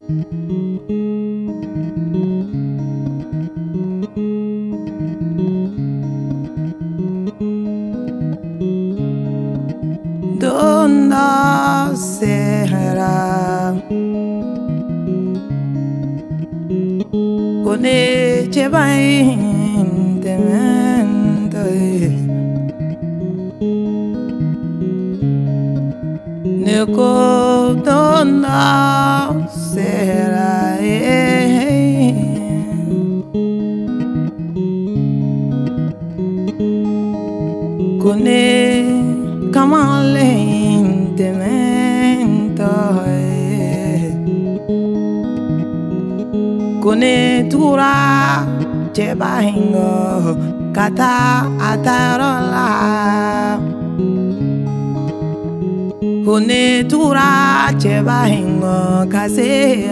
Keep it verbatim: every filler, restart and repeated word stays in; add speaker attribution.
Speaker 1: Donde será con eche bainte Neko donde será con e kamalente Kone tura cheba hingo kata atarola Kone tura cheba hingo kase